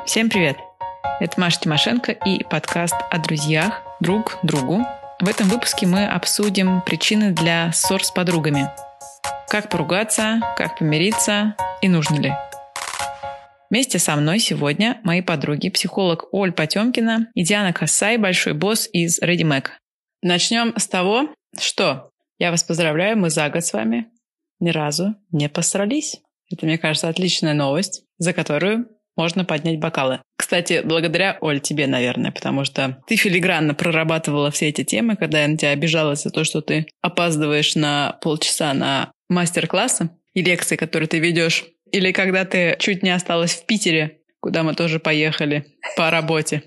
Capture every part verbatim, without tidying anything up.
Всем привет! Это Маша Тимошенко и подкаст о друзьях, друг другу. В этом выпуске мы обсудим причины для ссор с подругами. Как поругаться, как помириться и нужно ли. Вместе со мной сегодня мои подруги, психолог Оль Потемкина и Диана Кассай, большой босс из ReadyMac. Начнем с того, что я вас поздравляю, мы за год с вами ни разу не посрались. Это, мне кажется, отличная новость, за которую можно поднять бокалы. Кстати, благодаря, Оль, тебе, наверное, потому что ты филигранно прорабатывала все эти темы, когда я на тебя обижалась за то, что ты опаздываешь на полчаса на мастер-классы и лекции, которые ты ведешь, или когда ты чуть не осталась в Питере, куда мы тоже поехали по работе.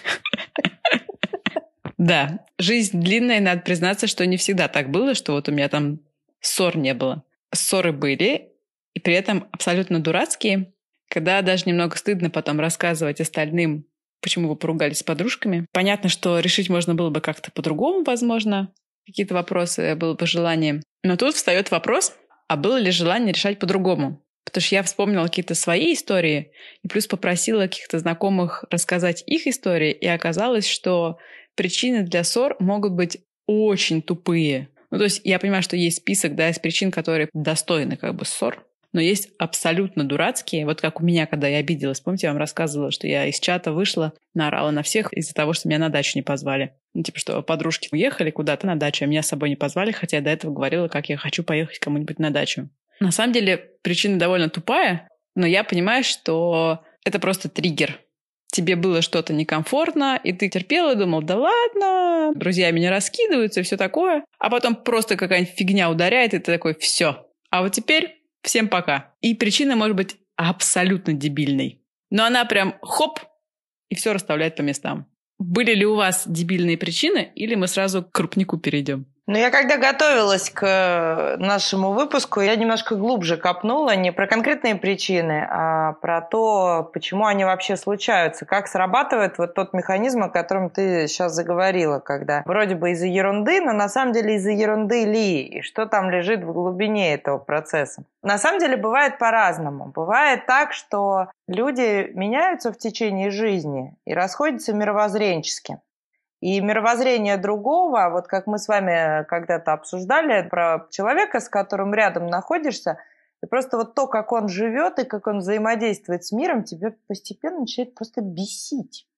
Да, жизнь длинная, и надо признаться, что не всегда так было, что вот у меня там ссор не было. Ссоры были, и при этом абсолютно дурацкие, когда даже немного стыдно потом рассказывать остальным, почему вы поругались с подружками. Понятно, что решить можно было бы как-то по-другому, возможно, какие-то вопросы, было бы желание. Но тут встает вопрос, а было ли желание решать по-другому? Потому что я вспомнила какие-то свои истории и плюс попросила каких-то знакомых рассказать их истории, и оказалось, что причины для ссор могут быть очень тупые. Ну, то есть я понимаю, что есть список, да, из причин, которые достойны как бы ссор, но есть абсолютно дурацкие. Вот как у меня, когда я обиделась. Помните, я вам рассказывала, что я из чата вышла, наорала на всех из-за того, что меня на дачу не позвали. Ну, типа, что подружки уехали куда-то на дачу, а меня с собой не позвали, хотя я до этого говорила, как я хочу поехать кому-нибудь на дачу. На самом деле причина довольно тупая, но я понимаю, что это просто триггер. Тебе было что-то некомфортно, и ты терпела и думал, да ладно, друзья меня раскидываются и все такое. А потом просто какая-нибудь фигня ударяет, и ты такой, все. А вот теперь всем пока. И причина может быть абсолютно дебильной. Но она прям хоп, и все расставляет по местам. Были ли у вас дебильные причины, или мы сразу к крупнику перейдем? Ну, я когда готовилась к нашему выпуску, я немножко глубже копнула не про конкретные причины, а про то, почему они вообще случаются, как срабатывает вот тот механизм, о котором ты сейчас заговорила, когда вроде бы из-за ерунды, но на самом деле из-за ерунды ли, и что там лежит в глубине этого процесса. На самом деле бывает по-разному. Бывает так, что люди меняются в течение жизни и расходятся мировоззренчески. И мировоззрение другого, вот как мы с вами когда-то обсуждали про человека, с которым рядом находишься, и просто вот то, как он живет и как он взаимодействует с миром, тебе постепенно начинает просто бесить.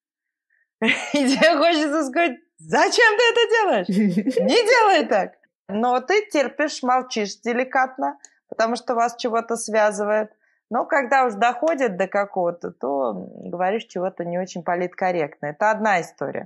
И тебе хочется сказать, зачем ты это делаешь? Не делай так. Но ты терпишь, молчишь деликатно, потому что вас чего-то связывает. Но когда уж доходит до какого-то, то говоришь чего-то не очень политкорректно. Это одна история.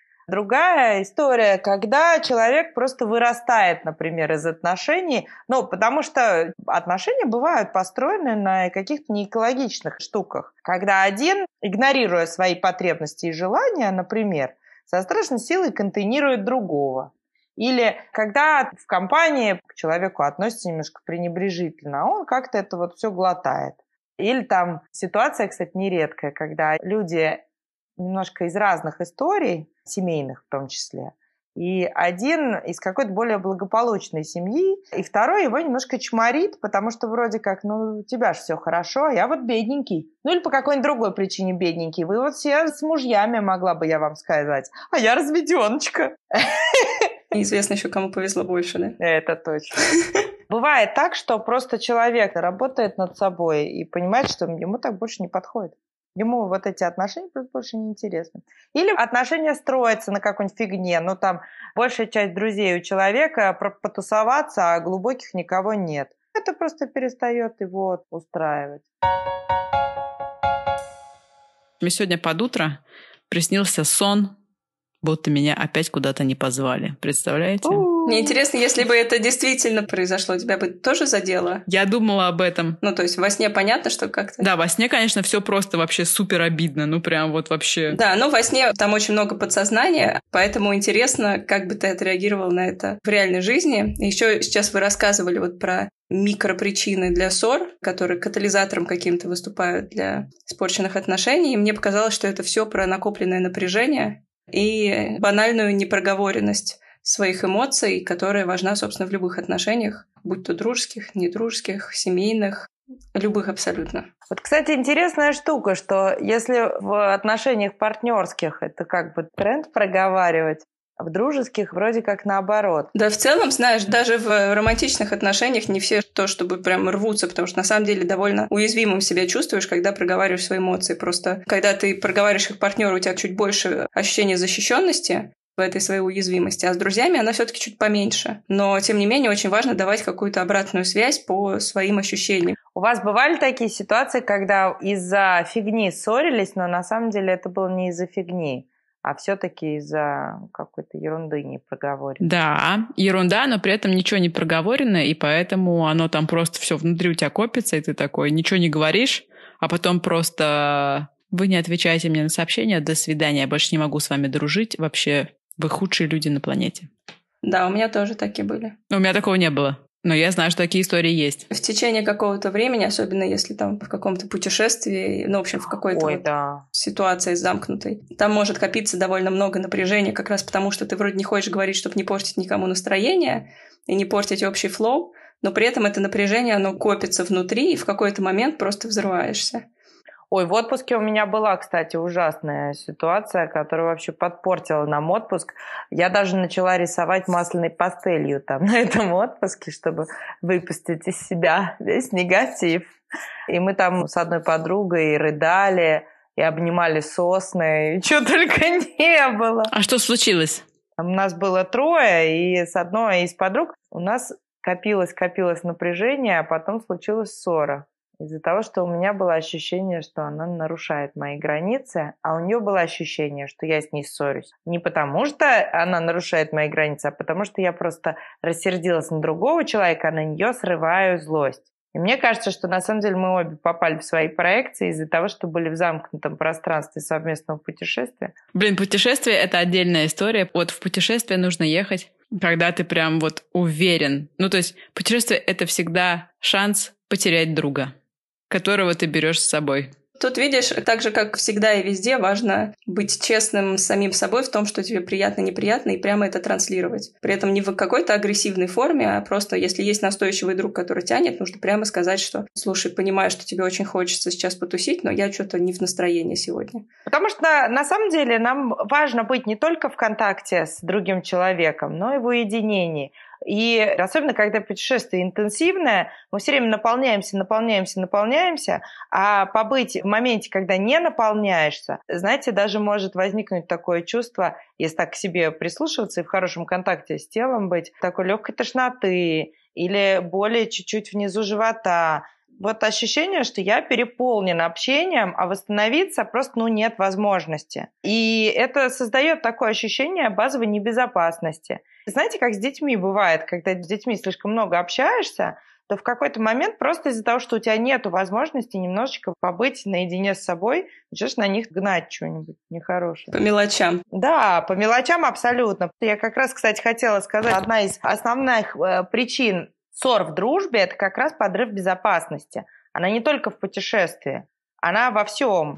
Другая история, когда человек просто вырастает, например, из отношений, ну, потому что отношения бывают построены на каких-то неэкологичных штуках, когда один, игнорируя свои потребности и желания, например, со страшной силой контейнирует другого. Или когда в компании к человеку относятся немножко пренебрежительно, а он как-то это вот все глотает. Или там ситуация, кстати, нередкая, когда люди немножко из разных историй, семейных в том числе, и один из какой-то более благополучной семьи, и второй его немножко чморит, потому что вроде как, ну, у тебя же все хорошо, а я вот бедненький. Ну, или по какой-нибудь другой причине бедненький. Вы вот все с мужьями, могла бы я вам сказать, а я разведеночка. Неизвестно еще, кому повезло больше, да? Это точно. Бывает так, что просто человек работает над собой и понимает, что ему так больше не подходит. Ему вот эти отношения просто больше не интересны. Или отношения строятся на какой-нибудь фигне. Ну, там, большая часть друзей у человека потусоваться, а глубоких никого нет. Это просто перестает его устраивать. Мне сегодня под утро приснился сон, будто меня опять куда-то не позвали. Представляете? Мне интересно, если бы это действительно произошло, тебя бы тоже задело? Я думала об этом. Ну, то есть во сне понятно, что как-то... Да, во сне, конечно, все просто вообще супер обидно. Ну, прям вот вообще... Да, ну, во сне там очень много подсознания, поэтому интересно, как бы ты отреагировал на это в реальной жизни. Еще сейчас вы рассказывали вот про микропричины для ссор, которые катализатором каким-то выступают для испорченных отношений. И мне показалось, что это все про накопленное напряжение и банальную непроговоренность своих эмоций, которая важна, собственно, в любых отношениях, будь то дружеских, недружеских, семейных. Любых абсолютно. Вот, кстати, интересная штука, что если в отношениях партнерских это как бы тренд проговаривать, а в дружеских вроде как наоборот. Да, в целом, знаешь, даже в романтичных отношениях не все то, чтобы прям рвутся, потому что на самом деле довольно уязвимым себя чувствуешь, когда проговариваешь свои эмоции. Просто когда ты проговариваешь их партнеру, у тебя чуть больше ощущения защищенности в этой своей уязвимости, а с друзьями она все-таки чуть поменьше. Но, тем не менее, очень важно давать какую-то обратную связь по своим ощущениям. У вас бывали такие ситуации, когда из-за фигни ссорились, но на самом деле это было не из-за фигни, а все-таки из-за какой-то ерунды не проговоренной? Да, ерунда, но при этом ничего не проговорено, и поэтому оно там просто все внутри у тебя копится, и ты такой ничего не говоришь, а потом просто вы не отвечаете мне на сообщения, до свидания, я больше не могу с вами дружить, вообще вы худшие люди на планете. Да, у меня тоже такие были. У меня такого не было. Но я знаю, что такие истории есть. В течение какого-то времени, особенно если там в каком-то путешествии, ну, в общем, в какой-то Ой, вот да. ситуации замкнутой, там может копиться довольно много напряжения, как раз потому, что ты вроде не хочешь говорить, чтобы не портить никому настроение и не портить общий флоу, но при этом это напряжение, оно копится внутри, и в какой-то момент просто взрываешься. Ой, в отпуске у меня была, кстати, ужасная ситуация, которая вообще подпортила нам отпуск. Я даже начала рисовать масляной пастелью там на этом отпуске, чтобы выпустить из себя весь негатив. И мы там с одной подругой рыдали, и обнимали сосны, и чего только не было. А что случилось? У нас было трое, и с одной из подруг у нас копилось-копилось напряжение, а потом случилась ссора. Из-за того, что у меня было ощущение, что она нарушает мои границы, а у нее было ощущение, что я с ней ссорюсь. Не потому, что она нарушает мои границы, а потому, что я просто рассердилась на другого человека, а на нее срываю злость. И мне кажется, что на самом деле мы обе попали в свои проекции из-за того, что были в замкнутом пространстве совместного путешествия. Блин, путешествие — это отдельная история. Вот в путешествие нужно ехать, когда ты прям вот уверен. Ну, то есть путешествие — это всегда шанс потерять друга, которого ты берешь с собой. Тут, видишь, так же, как всегда и везде, важно быть честным с самим собой в том, что тебе приятно, неприятно, и прямо это транслировать. При этом не в какой-то агрессивной форме, а просто, если есть настойчивый друг, который тянет, нужно прямо сказать, что, слушай, понимаю, что тебе очень хочется сейчас потусить, но я что-то не в настроении сегодня. Потому что на, на самом деле нам важно быть не только в контакте с другим человеком, но и в уединении. И особенно, когда путешествие интенсивное, мы все время наполняемся, наполняемся, наполняемся, а побыть в моменте, когда не наполняешься, знаете, даже может возникнуть такое чувство, если так к себе прислушиваться и в хорошем контакте с телом быть, такой легкой тошноты или боли чуть-чуть внизу живота. Вот ощущение, что я переполнен общением, а восстановиться просто ну, нет возможности. И это создает такое ощущение базовой небезопасности. Знаете, как с детьми бывает, когда с детьми слишком много общаешься, то в какой-то момент просто из-за того, что у тебя нет возможности немножечко побыть наедине с собой, начнешь на них гнать что-нибудь нехорошее. По мелочам. Да, по мелочам абсолютно. Я как раз, кстати, хотела сказать, одна из основных э, причин ссор в дружбе – это как раз подрыв безопасности. Она не только в путешествии, она во всем.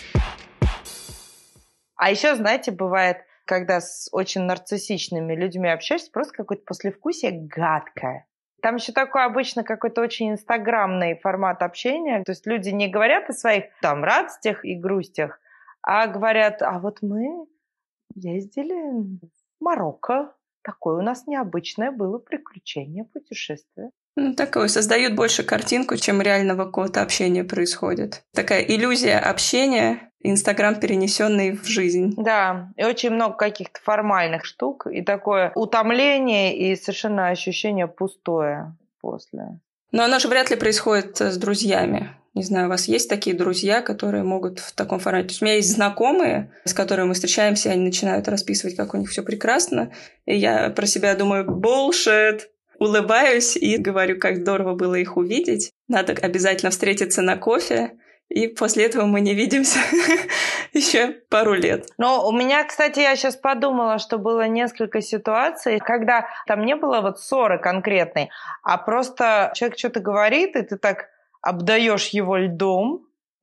А еще, знаете, бывает, когда с очень нарциссичными людьми общаешься, просто какое-то послевкусие гадкое. Там еще такой обычно какой-то очень инстаграмный формат общения. То есть люди не говорят о своих там радостях и грустях, а говорят, а вот мы ездили в Марокко. Такое у нас необычное было приключение, путешествие. Ну, такое, создают больше картинку, чем реального какого-то общения происходит. Такая иллюзия общения, Инстаграм, перенесенный в жизнь. Да, и очень много каких-то формальных штук, и такое утомление, и совершенно ощущение пустое после. Но оно же вряд ли происходит с друзьями. Не знаю, у вас есть такие друзья, которые могут в таком формате? То есть у меня есть знакомые, с которыми мы встречаемся, и они начинают расписывать, как у них все прекрасно. И я про себя думаю, bullshit. Улыбаюсь и говорю, как здорово было их увидеть. Надо обязательно встретиться на кофе. И после этого мы не видимся еще пару лет. Но у меня, кстати, я сейчас подумала, что было несколько ситуаций, когда там не было вот ссоры конкретной, а просто человек что-то говорит, и ты так обдаешь его льдом,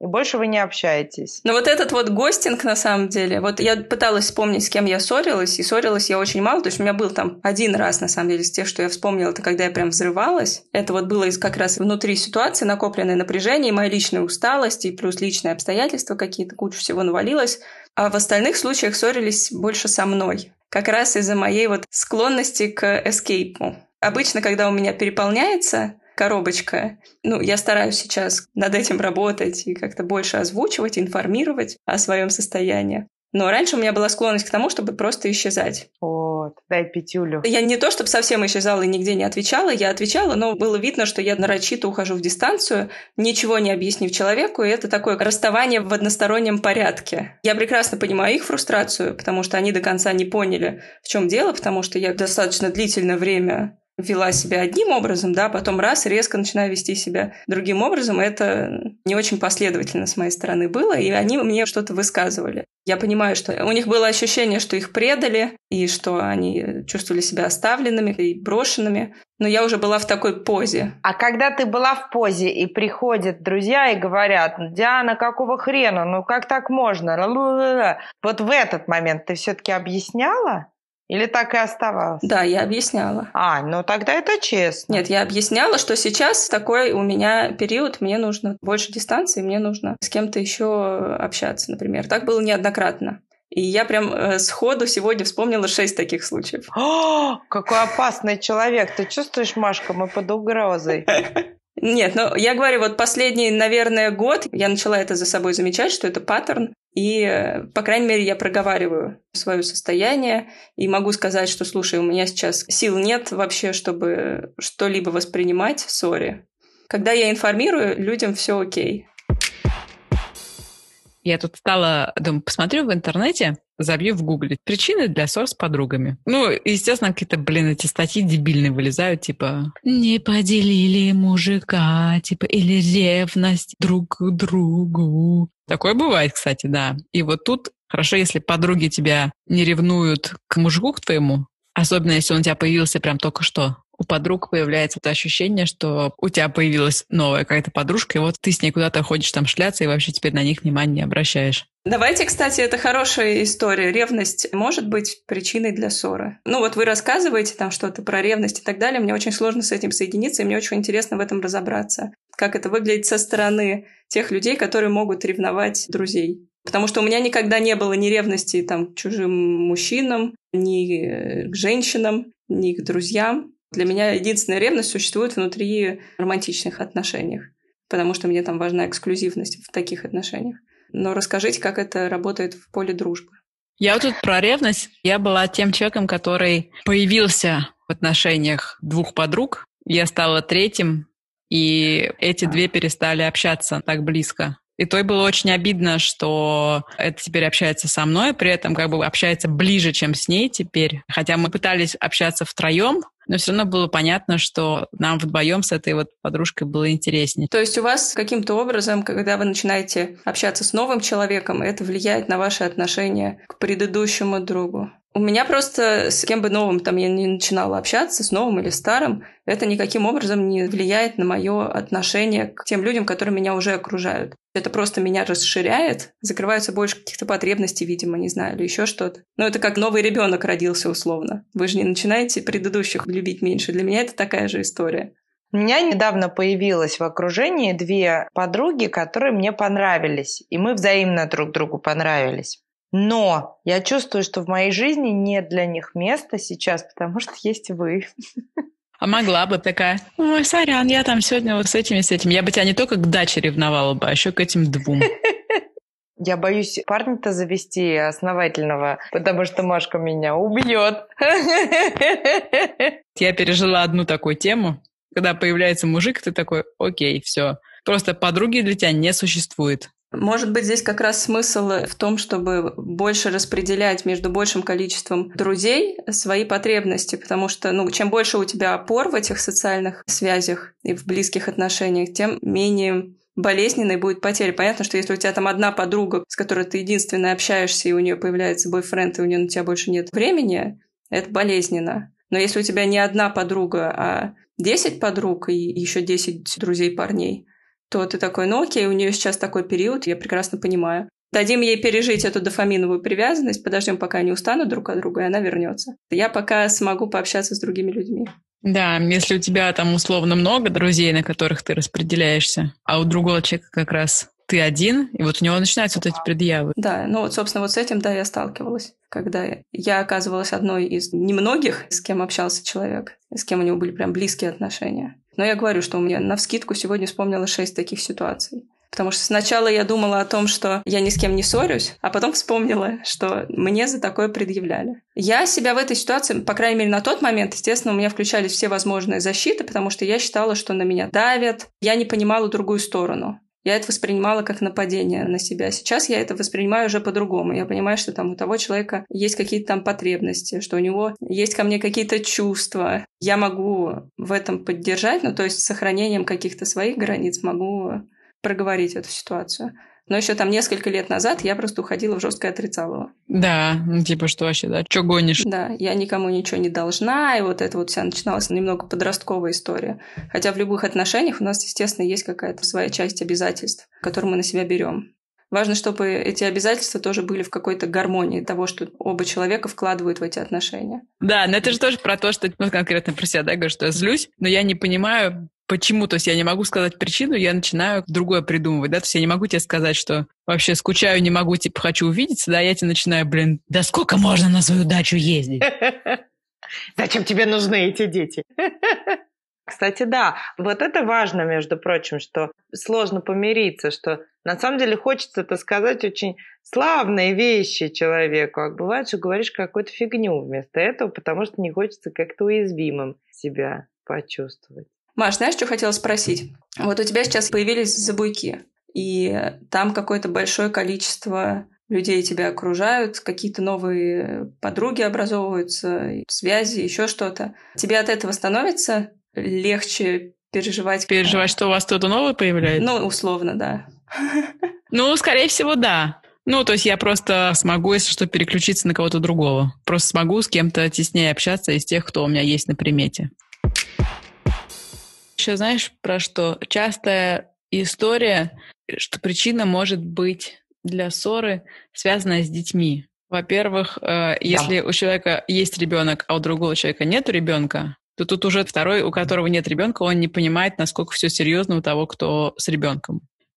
и больше вы не общаетесь. Но вот этот вот гостинг, на самом деле, вот я пыталась вспомнить, с кем я ссорилась, и ссорилась я очень мало, то есть у меня был там один раз, на самом деле, из тех, что я вспомнила, это когда я прям взрывалась. Это вот было из как раз внутри ситуации, накопленное напряжение, и моя личная усталость, и плюс личные обстоятельства какие-то, куча всего навалилось. А в остальных случаях ссорились больше со мной. Как раз из-за моей вот склонности к эскейпу. Обычно, когда у меня переполняется коробочка, ну, я стараюсь сейчас над этим работать и как-то больше озвучивать, информировать о своем состоянии. Но раньше у меня была склонность к тому, чтобы просто исчезать. Вот, дай пятюлю. Я не то, чтобы совсем исчезала и нигде не отвечала, я отвечала, но было видно, что я нарочито ухожу в дистанцию, ничего не объяснив человеку, и это такое расставание в одностороннем порядке. Я прекрасно понимаю их фрустрацию, потому что они до конца не поняли, в чем дело, потому что я достаточно длительное время вела себя одним образом, да, потом раз резко начинаю вести себя другим образом. Это не очень последовательно с моей стороны было, и они мне что-то высказывали. Я понимаю, что у них было ощущение, что их предали, и что они чувствовали себя оставленными и брошенными, но я уже была в такой позе. А когда ты была в позе, и приходят друзья и говорят: «Диана, какого хрена? Ну как так можно?» Вот в этот момент ты все-таки объясняла? Или так и оставалось? Да, я объясняла. А, ну тогда это честно. Нет, я объясняла, что сейчас такой у меня период, мне нужно больше дистанции, мне нужно с кем-то еще общаться, например. Так было неоднократно. И я прям э, сходу сегодня вспомнила шесть таких случаев. О, какой опасный человек. Ты чувствуешь, Машка, мы под угрозой. Нет, ну я говорю, вот последний, наверное, год я начала это за собой замечать, что это паттерн. И, по крайней мере, я проговариваю свое состояние и могу сказать, что, слушай, у меня сейчас сил нет вообще, чтобы что-либо воспринимать, сори. Когда я информирую, людям все окей. Я тут стала, думаю, посмотрю в интернете, забью в гугле причины для ссор с подругами. Ну, естественно, какие-то, блин, эти статьи дебильные вылезают, типа «не поделили мужика», типа, или «ревность друг к другу». Такое бывает, кстати, да. И вот тут хорошо, если подруги тебя не ревнуют к мужику к твоему, особенно если он у тебя появился прям только что. У подруг появляется это ощущение, что у тебя появилась новая какая-то подружка, и вот ты с ней куда-то ходишь там шляться, и вообще теперь на них внимания не обращаешь. Давайте, кстати, это хорошая история. Ревность может быть причиной для ссоры. Ну вот вы рассказываете там что-то про ревность и так далее, мне очень сложно с этим соединиться, и мне очень интересно в этом разобраться. Как это выглядит со стороны тех людей, которые могут ревновать друзей. Потому что у меня никогда не было ни ревности там, к чужим мужчинам, ни к женщинам, ни к друзьям. Для меня единственная ревность существует внутри романтичных отношений, потому что мне там важна эксклюзивность в таких отношениях. Но расскажите, как это работает в поле дружбы. Я вот тут про ревность. Я была тем человеком, который появился в отношениях двух подруг. Я стала третьим, и эти две перестали общаться так близко. И той было очень обидно, что это теперь общается со мной, при этом как бы общается ближе, чем с ней теперь. Хотя мы пытались общаться втроем, но все равно было понятно, что нам вдвоем с этой вот подружкой было интереснее. То есть у вас каким-то образом, когда вы начинаете общаться с новым человеком, это влияет на ваши отношения к предыдущему другу? У меня просто с кем бы новым там я не начинала общаться, с новым или старым, это никаким образом не влияет на мое отношение к тем людям, которые меня уже окружают. Это просто меня расширяет, закрываются больше каких-то потребностей, видимо, не знаю, или еще что-то. Но это как новый ребенок родился условно. Вы же не начинаете предыдущих любить меньше. Для меня это такая же история. У меня недавно появилось в окружении две подруги, которые мне понравились, и мы взаимно друг другу понравились. Но я чувствую, что в моей жизни нет для них места сейчас, потому что есть вы. А могла бы такая: ой, сорян, я там сегодня вот с этим и с этим. Я бы тебя не только к даче ревновала бы, а еще к этим двум. Я боюсь парня-то завести основательного, потому что Машка меня убьет. Я пережила одну такую тему. Когда появляется мужик, ты такой: окей, все. Просто подруги для тебя не существует. Может быть, здесь как раз смысл в том, чтобы больше распределять между большим количеством друзей свои потребности, потому что, ну, чем больше у тебя опор в этих социальных связях и в близких отношениях, тем менее болезненной будет потеря. Понятно, что если у тебя там одна подруга, с которой ты единственная общаешься, и у нее появляется бойфренд, и у нее на тебя больше нет времени, это болезненно. Но если у тебя не одна подруга, а десять подруг и еще десять друзей парней, то ты такой, ну окей, у нее сейчас такой период, я прекрасно понимаю. Дадим ей пережить эту дофаминовую привязанность, подождем, пока они устанут друг от друга, и она вернется. Я пока смогу пообщаться с другими людьми. Да, если у тебя там условно много друзей, на которых ты распределяешься, а у другого человека как раз ты один, и вот у него начинаются вот эти предъявы. Да, ну вот, собственно, вот с этим, да, я сталкивалась. Когда я оказывалась одной из немногих, с кем общался человек, с кем у него были прям близкие отношения. Но я говорю, что у меня навскидку сегодня вспомнила шесть таких ситуаций. Потому что сначала я думала о том, что я ни с кем не ссорюсь, а потом вспомнила, что мне за такое предъявляли. Я себя в этой ситуации, по крайней мере, на тот момент, естественно, у меня включались все возможные защиты, потому что я считала, что на меня давят. Я не понимала другую сторону. Я это воспринимала как нападение на себя. Сейчас я это воспринимаю уже по-другому. Я понимаю, что там у того человека есть какие-то там потребности, что у него есть ко мне какие-то чувства. Я могу в этом поддержать, ну, то есть с сохранением каких-то своих границ могу проговорить эту ситуацию. Но еще там несколько лет назад я просто уходила в жесткое отрицалово. Да, ну типа что вообще, да? Чё гонишь? Да, я никому ничего не должна, и вот это вот вся начиналась немного подростковая история. Хотя в любых отношениях у нас, естественно, есть какая-то своя часть обязательств, которые мы на себя берем. Важно, чтобы эти обязательства тоже были в какой-то гармонии того, что оба человека вкладывают в эти отношения. Да, но это же тоже про то, что, ну, конкретно про себя, да, говорю, что я злюсь, но я не понимаю, почему, то есть я не могу сказать причину, я начинаю другое придумывать, да, то есть я не могу тебе сказать, что вообще скучаю, не могу, типа, хочу увидеться, да, я тебе начинаю, блин, да сколько можно на свою дачу ездить? Зачем тебе нужны эти дети? Кстати, да, вот это важно, между прочим, что сложно помириться, что на самом деле хочется это сказать очень славные вещи человеку, а бывает, что говоришь какую-то фигню вместо этого, потому что не хочется как-то уязвимым себя почувствовать. Маш, знаешь, что хотела спросить? Вот у тебя сейчас появились забуйки, и там какое-то большое количество людей тебя окружают, какие-то новые подруги образовываются, связи, еще что-то. Тебе от этого становится легче переживать? Переживать, что у вас кто-то новый появляется? Ну, условно, да. Ну, скорее всего, да. Ну, то есть я просто смогу, если что, переключиться на кого-то другого. Просто смогу с кем-то теснее общаться из тех, кто у меня есть на примете. Еще знаешь, про что? Частая история, что причина может быть для ссоры связана с детьми. Во-первых, если да. у человека есть ребенок, а у другого человека нет ребенка, то тут уже второй, у которого нет ребенка, он не понимает, насколько все серьезно у того, кто с ребенком.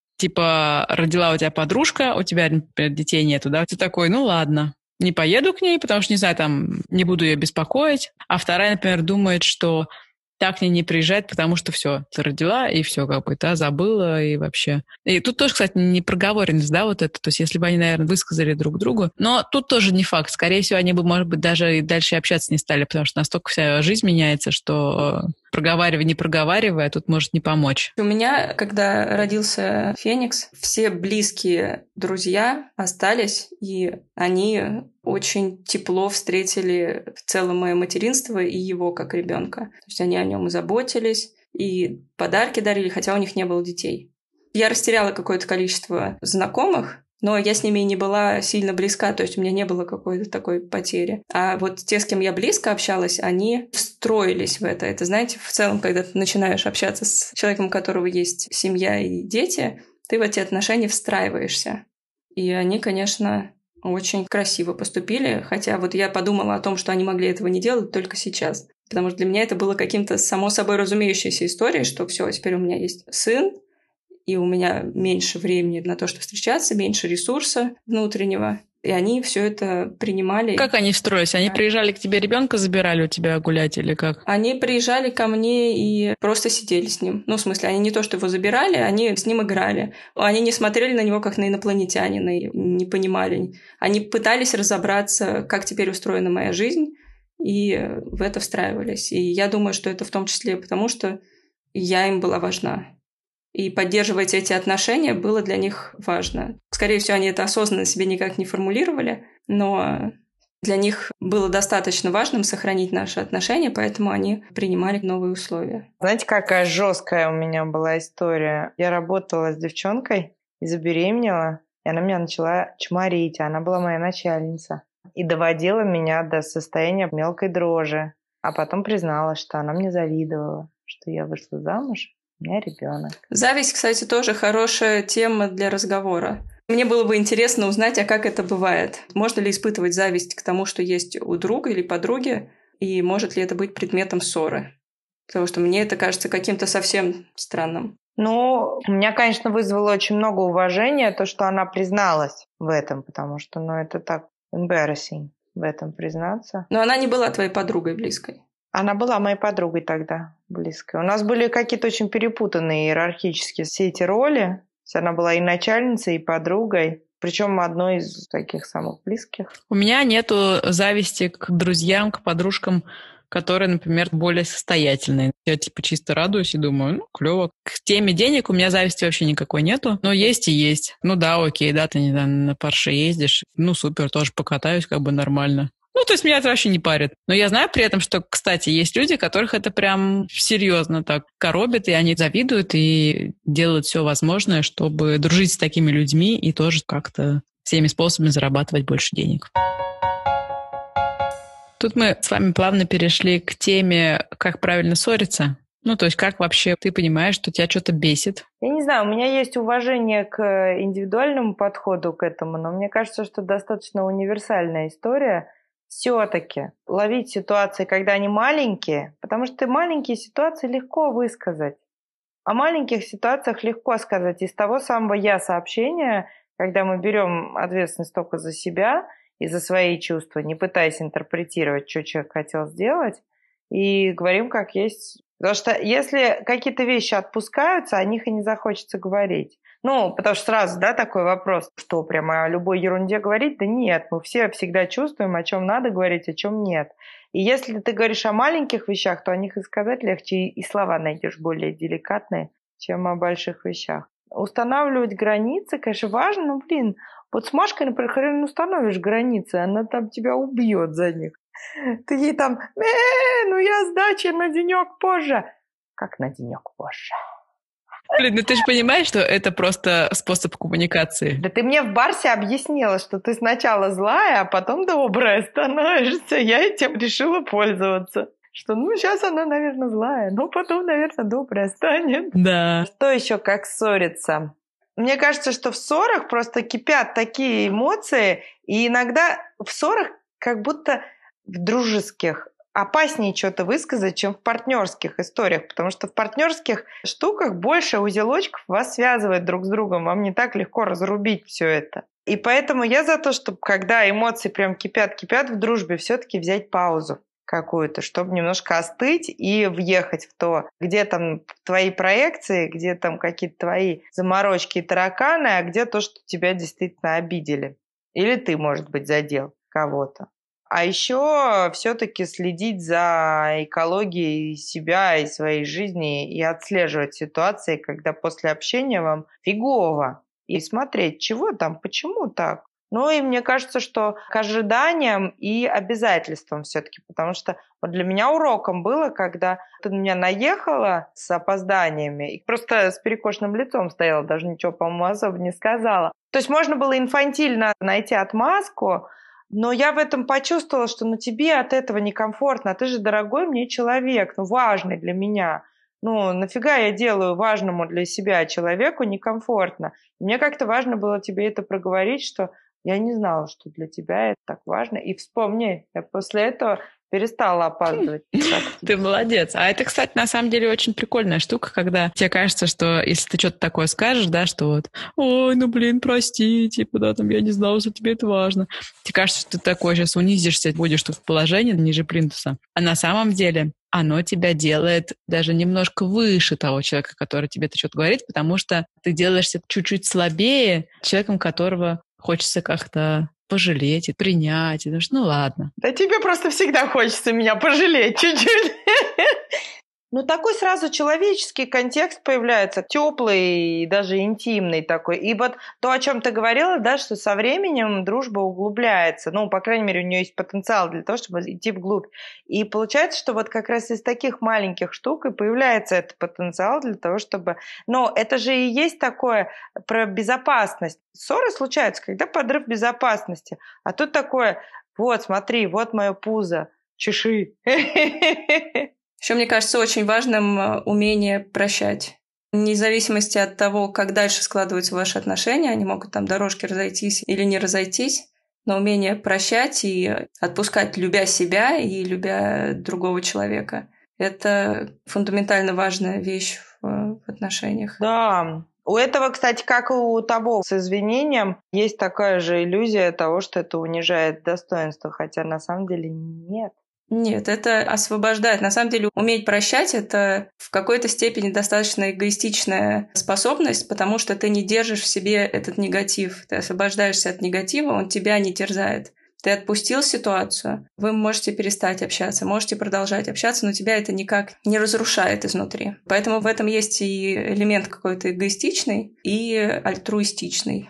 Типа, родила у тебя подружка, у тебя, например, детей нету, да? Ты такой, ну ладно, не поеду к ней, потому что, не знаю, там, не буду ее беспокоить. А вторая, например, думает, что так к ней не приезжать, потому что все, ты родила, и все, как бы, да, забыла, и вообще. И тут тоже, кстати, не проговоренность, да, вот это, то есть если бы они, наверное, высказали друг другу, но тут тоже не факт, скорее всего, они бы, может быть, даже и дальше общаться не стали, потому что настолько вся жизнь меняется, что проговаривай, не проговаривая, тут может не помочь. У меня, когда родился Феникс, все близкие друзья остались, и они очень тепло встретили в целом мое материнство и его как ребенка. То есть они о нем и заботились, и подарки дарили, хотя у них не было детей. Я растеряла какое-то количество знакомых, но я с ними и не была сильно близка, то есть у меня не было какой-то такой потери. А вот те, с кем я близко общалась, они встроились в это. Это, знаете, в целом, когда ты начинаешь общаться с человеком, у которого есть семья и дети, ты в эти отношения встраиваешься. И они, конечно, очень красиво поступили, хотя вот я подумала о том, что они могли этого не делать только сейчас. Потому что для меня это было каким-то само собой разумеющейся историей, что все, теперь у меня есть сын, и у меня меньше времени на то, чтобы встречаться, меньше ресурса внутреннего. И они все это принимали. Как они встроились? Они приезжали к тебе, ребенка забирали у тебя гулять или как? Они приезжали ко мне и просто сидели с ним. Ну, в смысле, они не то, что его забирали, они с ним играли. Они не смотрели на него как на инопланетянина, и не понимали. Они пытались разобраться, как теперь устроена моя жизнь, и в это встраивались. И я думаю, что это в том числе потому, что я им была важна. И поддерживать эти отношения было для них важно. Скорее всего, они это осознанно себе никак не формулировали, но для них было достаточно важным сохранить наши отношения, поэтому они принимали новые условия. Знаете, какая жесткая у меня была история? Я работала с девчонкой и забеременела, и она меня начала чморить, она была моя начальница. И доводила меня до состояния мелкой дрожи. А потом призналась, что она мне завидовала, что я вышла замуж У меня ребенок. Зависть, кстати, тоже хорошая тема для разговора. Мне было бы интересно узнать, а как это бывает. Можно ли испытывать зависть к тому, что есть у друга или подруги, и может ли это быть предметом ссоры? Потому что мне это кажется каким-то совсем странным. Ну, у меня, конечно, вызвало очень много уважения то, что она призналась в этом, потому что, ну, это так embarrassing в этом признаться. Но она не была твоей подругой близкой. Она была моей подругой тогда близкой. У нас были какие-то очень перепутанные иерархически все эти роли. Она была и начальницей, и подругой, причем одной из таких самых близких. У меня нету зависти к друзьям, к подружкам, которые, например, более состоятельные. Я типа чисто радуюсь и думаю, ну, клево. К теме денег у меня зависти вообще никакой нету. Но есть и есть. Ну да, окей, да, ты не знаю, на Порше ездишь. Ну супер, тоже покатаюсь как бы нормально. Ну, то есть меня это вообще не парит. Но я знаю при этом, что, кстати, есть люди, которых это прям серьезно так коробит, и они завидуют и делают все возможное, чтобы дружить с такими людьми и тоже как-то всеми способами зарабатывать больше денег. Тут мы с вами плавно перешли к теме, как правильно ссориться. Ну, то есть как вообще ты понимаешь, что тебя что-то бесит? Я не знаю, у меня есть уважение к индивидуальному подходу к этому, но мне кажется, что достаточно универсальная история. Все-таки ловить ситуации, когда они маленькие, потому что маленькие ситуации легко высказать. О маленьких ситуациях легко сказать. Из того самого «я» сообщения, когда мы берем ответственность только за себя и за свои чувства, не пытаясь интерпретировать, что человек хотел сделать, и говорим как есть. Потому что если какие-то вещи отпускаются, о них и не захочется говорить. Ну, потому что сразу, да, такой вопрос, что прямо о любой ерунде говорить? Да нет, мы все всегда чувствуем, о чем надо говорить, о чем нет. И если ты говоришь о маленьких вещах, то о них и сказать легче, и слова найдешь более деликатные, чем о больших вещах. Устанавливать границы, конечно, важно, но, блин, вот с Машкой, например, хрен установишь границы, она там тебя убьет за них. Ты ей там, э, ну я сдача на денек позже. Как на денек позже? Блин, ну ты же понимаешь, что это просто способ коммуникации. Да ты мне в Барсе объяснила, что ты сначала злая, а потом добрая становишься. Я этим решила пользоваться. Что, ну, сейчас она, наверное, злая, но потом, наверное, добрая станет. Да. Что еще, как ссориться? Мне кажется, что в ссорах просто кипят такие эмоции, и иногда в ссорах как будто в дружеских опаснее что-то высказать, чем в партнерских историях, потому что в партнерских штуках больше узелочков вас связывает друг с другом, вам не так легко разрубить все это. И поэтому я за то, чтобы когда эмоции прям кипят-кипят в дружбе, все-таки взять паузу какую-то, чтобы немножко остыть и въехать в то, где там твои проекции, где там какие-то твои заморочки и тараканы, а где то, что тебя действительно обидели. Или ты, может быть, задел кого-то. А еще все-таки следить за экологией себя и своей жизни и отслеживать ситуации, когда после общения вам фигово. И смотреть, чего там, почему так. Ну и мне кажется, что к ожиданиям и обязательствам все-таки, потому что вот для меня уроком было, когда ты на меня наехала с опозданиями и просто с перекошенным лицом стояла, даже ничего, по-моему, особо не сказала. То есть можно было инфантильно найти отмазку, но я в этом почувствовала, что ну, тебе от этого некомфортно, а ты же дорогой мне человек, ну важный для меня. Ну нафига я делаю важному для себя человеку некомфортно? И мне как-то важно было тебе это проговорить, что я не знала, что для тебя это так важно. И вспомни, я после этого перестала опаздывать. Ты молодец. А это, кстати, на самом деле очень прикольная штука, когда тебе кажется, что если ты что-то такое скажешь, да, что вот, ой, ну блин, прости, типа, да, там, я не знала, что тебе это важно. Тебе кажется, что ты такой сейчас унизишься, будешь тут в положении ниже плинтуса. А на самом деле оно тебя делает даже немножко выше того человека, который тебе это что-то говорит, потому что ты делаешься чуть-чуть слабее человеком, которого хочется как-то пожалеть и принять. И думаешь, ну ладно. Да тебе просто всегда хочется меня пожалеть чуть-чуть. Ну, такой сразу человеческий контекст появляется, теплый и даже интимный такой. И вот то, о чем ты говорила, да, что со временем дружба углубляется. Ну, по крайней мере, у нее есть потенциал для того, чтобы идти вглубь. И получается, что вот как раз из таких маленьких штук и появляется этот потенциал для того, чтобы... Но это же и есть такое про безопасность. Ссоры случаются, когда подрыв безопасности. А тут такое, вот, смотри, вот мое пузо, чеши. Еще, мне кажется, очень важным умение прощать. Вне зависимости от того, как дальше складываются ваши отношения, они могут там дорожки разойтись или не разойтись, но умение прощать и отпускать, любя себя и любя другого человека, это фундаментально важная вещь в, в отношениях. Да. У этого, кстати, как и у того с извинением, есть такая же иллюзия того, что это унижает достоинство, хотя на самом деле нет. Нет, это освобождает. На самом деле, уметь прощать — это в какой-то степени достаточно эгоистичная способность, потому что ты не держишь в себе этот негатив. Ты освобождаешься от негатива, он тебя не терзает. Ты отпустил ситуацию, вы можете перестать общаться, можете продолжать общаться, но тебя это никак не разрушает изнутри. Поэтому в этом есть и элемент какой-то эгоистичный, и альтруистичный.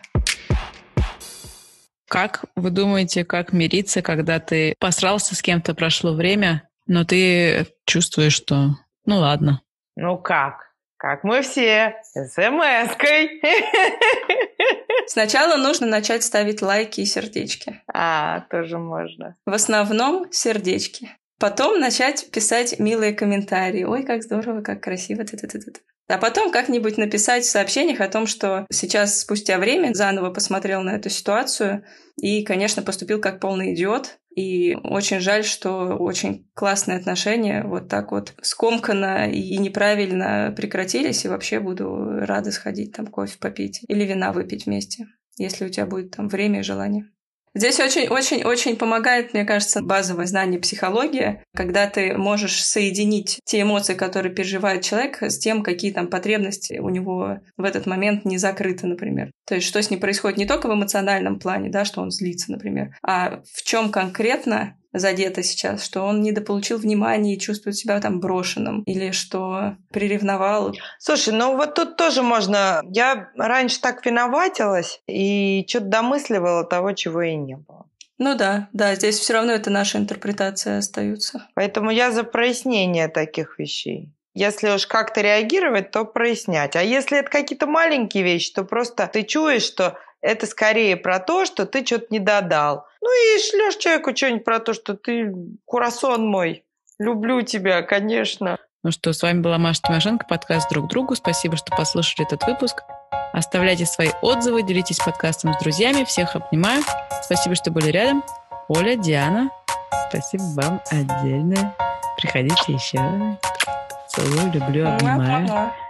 Как вы думаете, как мириться, когда ты посрался с кем-то, прошло время, но ты чувствуешь, что ну ладно? Ну как? Как мы все, смс-кой. Сначала нужно начать ставить лайки и сердечки. А, тоже можно. В основном сердечки. Потом начать писать милые комментарии. Ой, как здорово, как красиво. Т-т-т-т. А потом как-нибудь написать в сообщениях о том, что сейчас, спустя время, заново посмотрел на эту ситуацию и, конечно, поступил как полный идиот. И очень жаль, что очень классные отношения вот так вот скомканно и неправильно прекратились, и вообще буду рада сходить там кофе попить или вина выпить вместе, если у тебя будет там время и желание. Здесь очень-очень-очень помогает, мне кажется, базовое знание психологии, когда ты можешь соединить те эмоции, которые переживает человек, с тем, какие там потребности у него в этот момент не закрыты, например. То есть что с ним происходит не только в эмоциональном плане, да, что он злится, например, а в чем конкретно задето сейчас, что он недополучил внимания и чувствует себя там брошенным, или что приревновал. Слушай, ну вот тут тоже можно... Я раньше так виноватилась и что-то домысливала того, чего и не было. Ну да, да, здесь все равно это наша интерпретация остаются. Поэтому я за прояснение таких вещей. Если уж как-то реагировать, то прояснять. А если это какие-то маленькие вещи, то просто ты чуешь, что это скорее про то, что ты что-то не додал. Ну и шлёшь человеку что-нибудь про то, что ты курасон мой, люблю тебя, конечно. Ну что, с вами была Маша Тимошенко, подкаст «Друг другу». Спасибо, что послушали этот выпуск. Оставляйте свои отзывы, делитесь подкастом с друзьями. Всех обнимаю. Спасибо, что были рядом. Оля, Диана, спасибо вам отдельно. Приходите еще. Целую, люблю, обнимаю.